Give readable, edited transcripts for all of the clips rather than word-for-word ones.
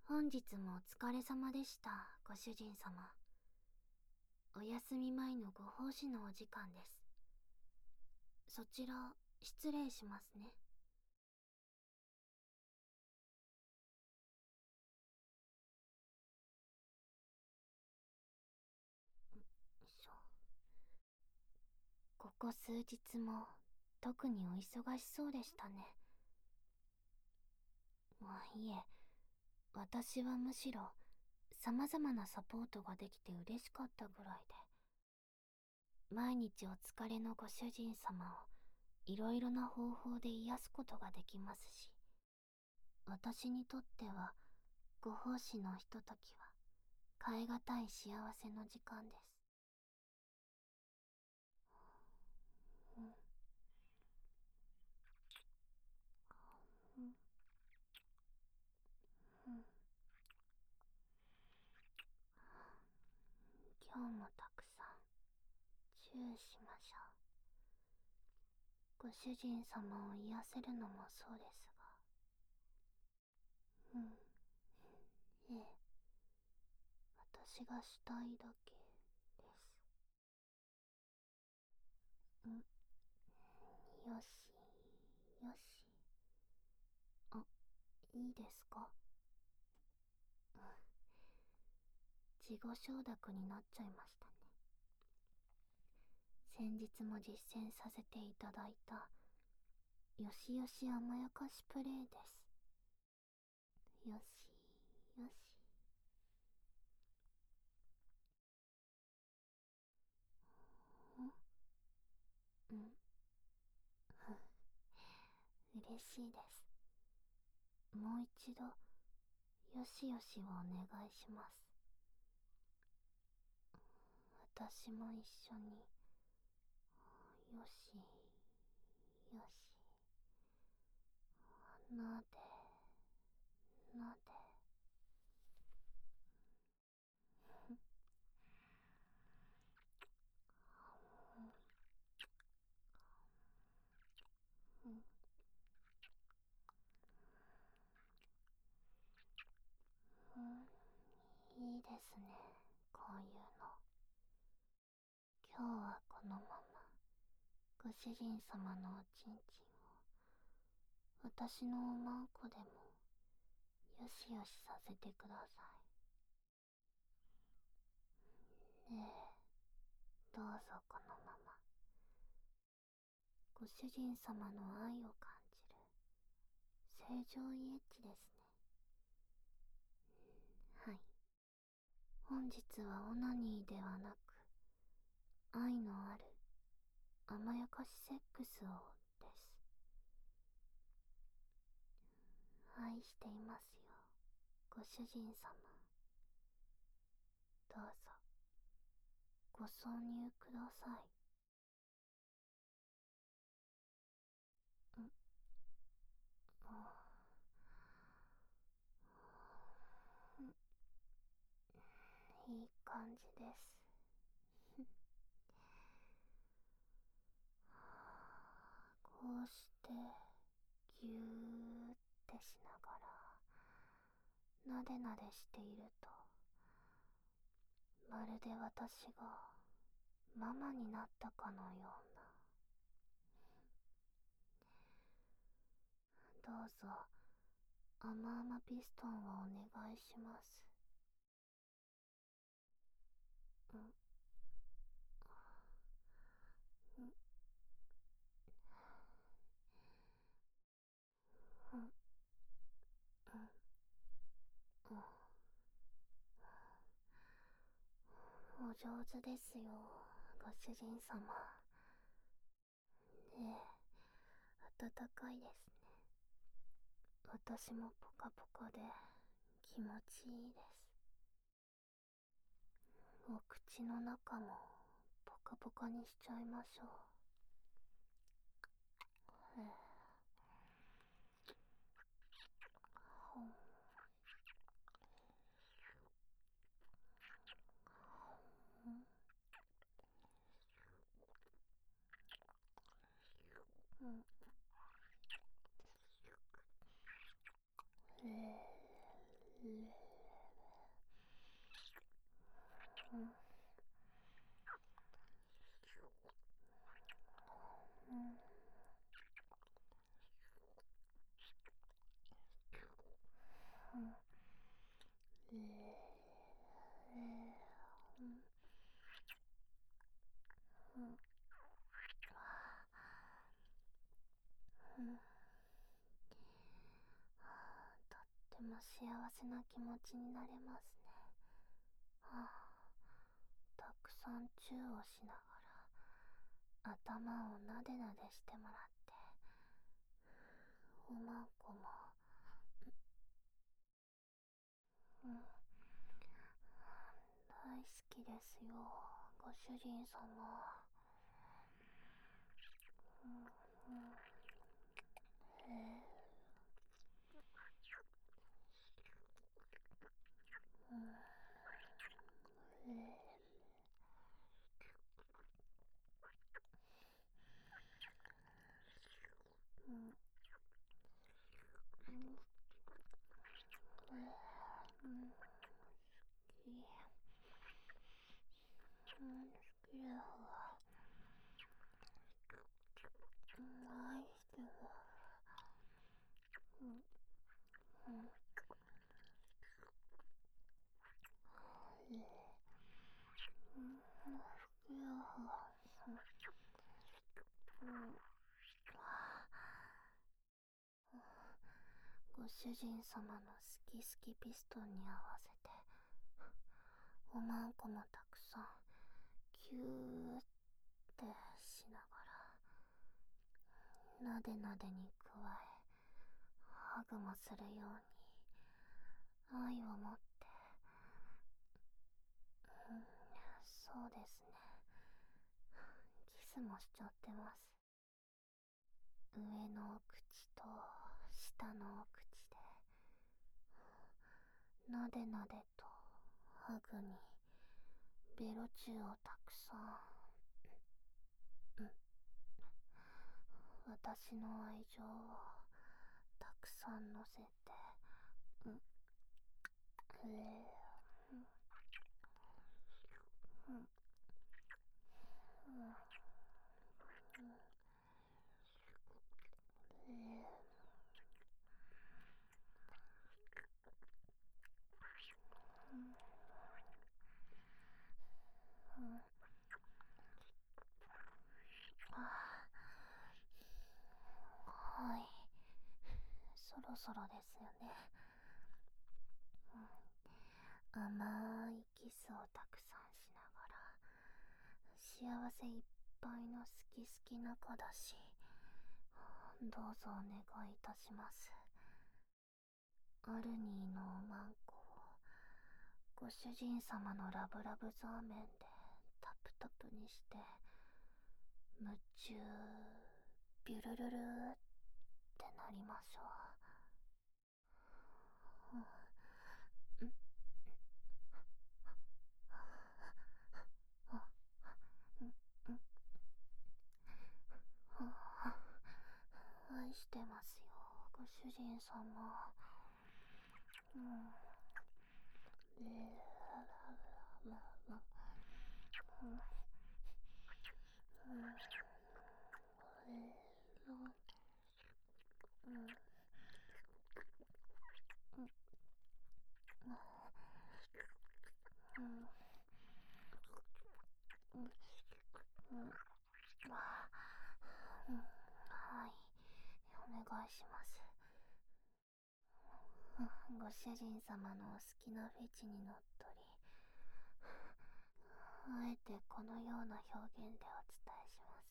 本日もお疲れ様でした、ご主人様。お休み前のご奉仕のお時間です。そちら、失礼しますね。ここ数日も特にお忙しそうでしたね。いえ、私はむしろ様々なサポートができて嬉しかったぐらいで。毎日お疲れのご主人様をいろいろな方法で癒すことができますし、私にとってはご奉仕のひとときは代え難い幸せの時間です。うん、うん、うん。今日もたくさんチューしましょう。ご主人様を癒せるのもそうですが。うん。ええ。私がしたいだけです。ん。よし、よし。あ、いいですか？うん。自己承諾になっちゃいましたね。先日も実践させていただいたよしよし甘やかしプレイです。よし、よし。うん、嬉しいです。もう一度、よしよしをお願いします。私も一緒に、よし、よし。なで、なで。うん、うん、いいですね、こういうの。今日はこのまま、ご主人様のおちんちんを、私のおまんこでも、よしよしさせてください。ねえ、どうぞこのまま。ご主人様の愛を感じる、正常位エッジですね。はい。本日はオナニーではなく、愛のある甘やかしセックスをです。愛していますよ、ご主人様。どうぞ、ご挿入ください。ん、いい感じです。こうしてぎゅーってしながらなでなでしていると、まるで私がママになったかのような。どうぞ甘々ピストンをお願いします。うん、うん、うん、うん、うん。お上手ですよ、ご主人様。ええ、暖かいですね。私もポカポカで気持ちいいです。お口の中もポカポカにしちゃいましょう。ええ、ほん、うん、うん。ええ、 うんうんうんうんうんとっても幸せな気持ちになれますね。たくさんチューをしながら頭をなでなでしてもらって、おまんこも、うん、大好きですよ、ご主人様。うんうんうんうんうん好きだわ。愛してる。うんうん好きだわ。ご主人様の好き好きピストンに合わせて、おまんこもたくさんキューってしながら、なでなでに加えハグもするように愛を持って、そうですね、キスもしちゃってます。上のお口と下のお口で、なでなでとハグにベロチューをたくさん、私の愛情をたくさん乗せて、うん、うん、うん、うん、はい、そろそろですよね。甘いキスをたくさんしながら、幸せいっぱいの好き好きな子だし、どうぞお願いいたします。アルニーのおまんこをご主人様のラブラブザーメンでタプタプにして、夢中ビュルルルってなりましょう。愛してますよ、ご主人様。うん。はい、お願いします。ご主人様のお好きなフェチにのっとり、あえてこのような表現でお伝えします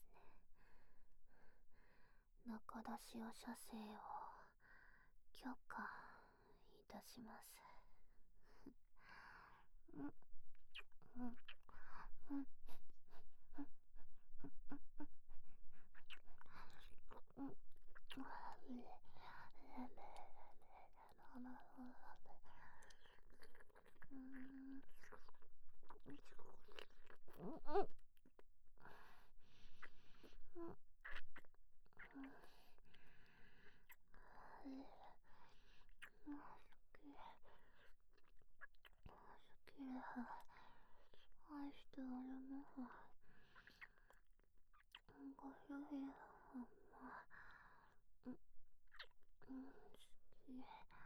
ね。中出しお射精を許可いたします。うんうんうんうん。 しております。ご主人様、好き。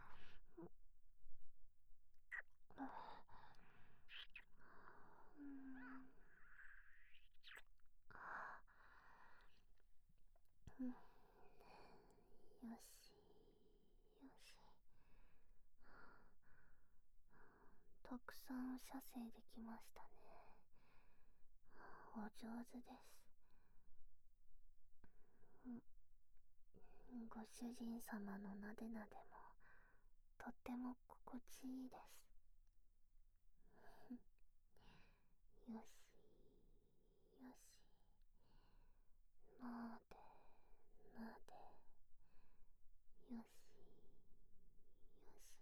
よし、よし。たくさん射精できましたね。お上手です。ご主人様のなでなでもとっても心地いいです。よし、よし。なで、なで。よし、よし。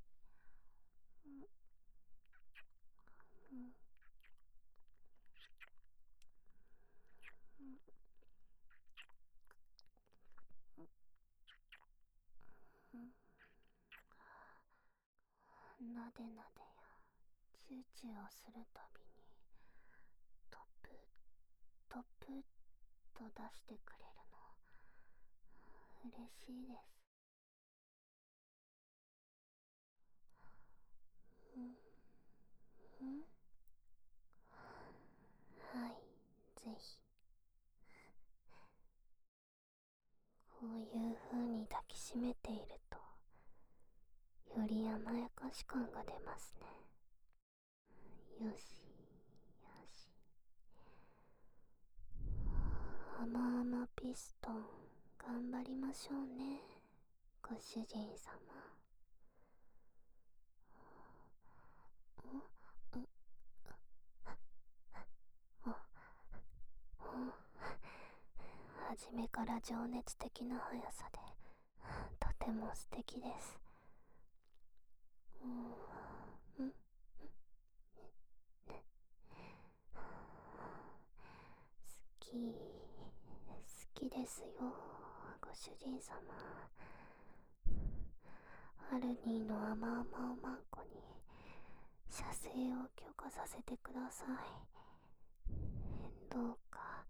うん、うん、うん。なでなでやチューチューをするたびにトップトップと出してくれるの嬉しいです。うん、うん、はい、ぜひ。こういう風に抱きしめているとより甘やかし感が出ますね。よし、よし。甘々ピストン頑張りましょうね、ご主人様。お、お、お、初めから情熱的な速さでとても素敵です。うん、うん、好き、好きですよ、ご主人様。ハルニーの甘々おまんこに射精を許可させてください。どうか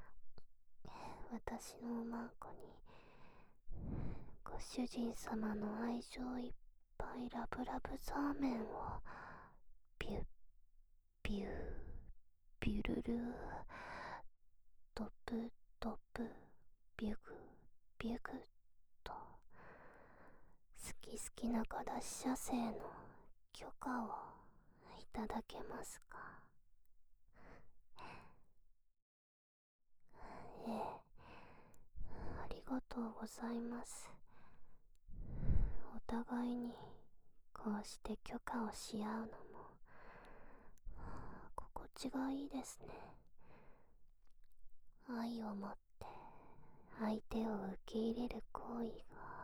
私のおまんこにご主人様の愛情いっぱいラブラブザーメンをビュッビュービュルルードプドプビュグビュグと好き好きなガダシ射精の許可をいただけますか？ええ、ありがとうございます。お互いにこうして許可をし合うのも心地がいいですね。愛を持って相手を受け入れる行為が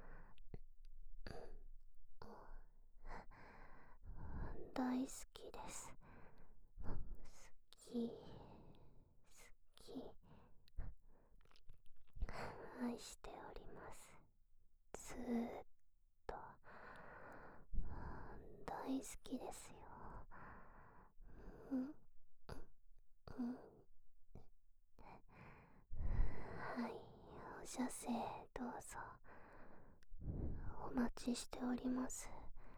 大好きです。好き、好き、愛しております。ずーっと大好きですよ。うん、うん、はい、お射精どうぞ。お待ちしております。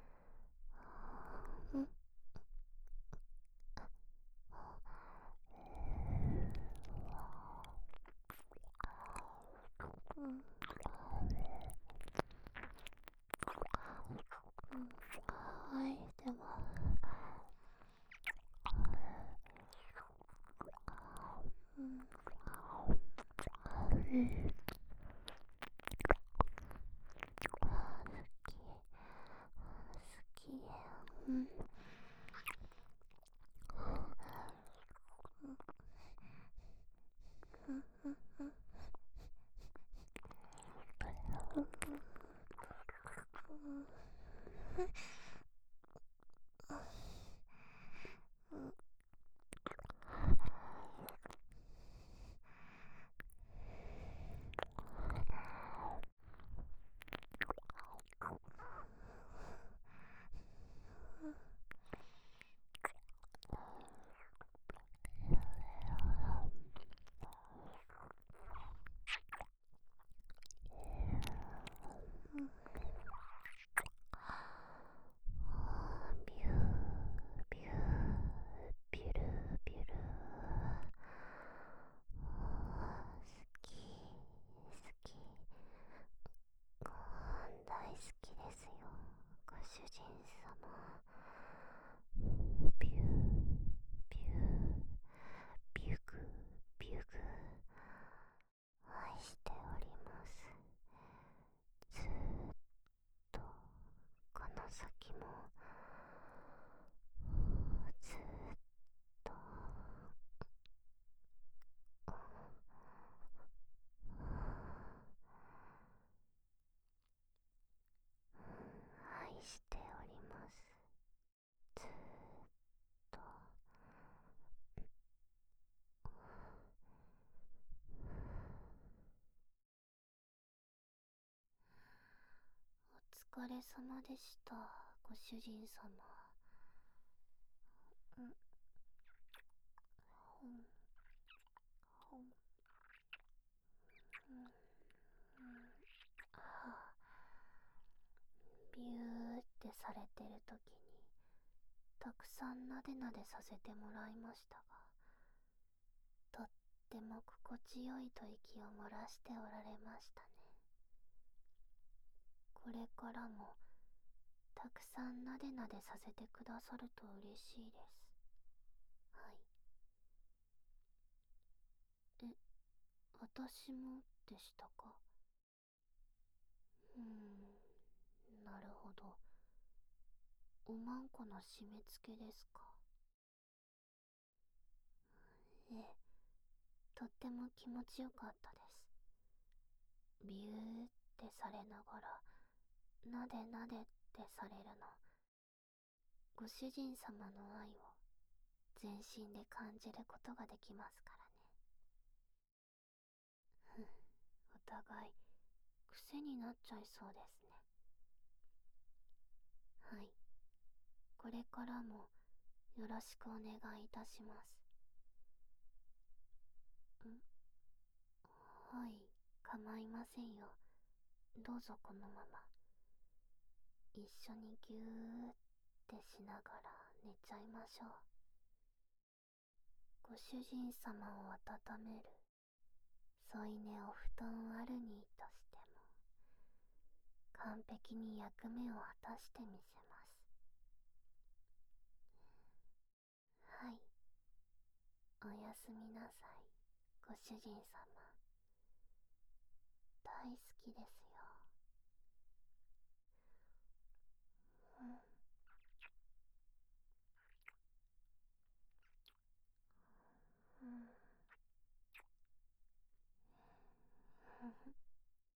うん、うん、うん、はい、では、うん、うん、好き、うん、うん、うん、うん、 主人様。ビュー、ビュー、ビュグ、ビュグ。愛しております。ずーっと、この先も、ずーっと、愛しております。ずーっと。お疲れ様でした、ご主人様。うん、ほん、ほん、うん、はあ、ビューってされてる時にたくさんなでなでさせてもらいましたが、とっても心地よいと息を漏らしておられましたね。これからもたくさんなでなでさせてくださると嬉しいです。はい。え、私もでしたか？なるほど。おまんこの締め付けですか？ええ、とっても気持ちよかったです。ビューってされながら、なでなでってされるの、ご主人様の愛を全身で感じることができますからね。お互い、癖になっちゃいそうですね。はい。これからもよろしくお願いいたします。はい、構いませんよ。どうぞこのまま。一緒にぎゅーってしながら寝ちゃいましょう。ご主人様を温める添い寝お布団あるにとしても完璧に役目を果たしてみせます。はい、おやすみなさい、ご主人様。大好きですよ。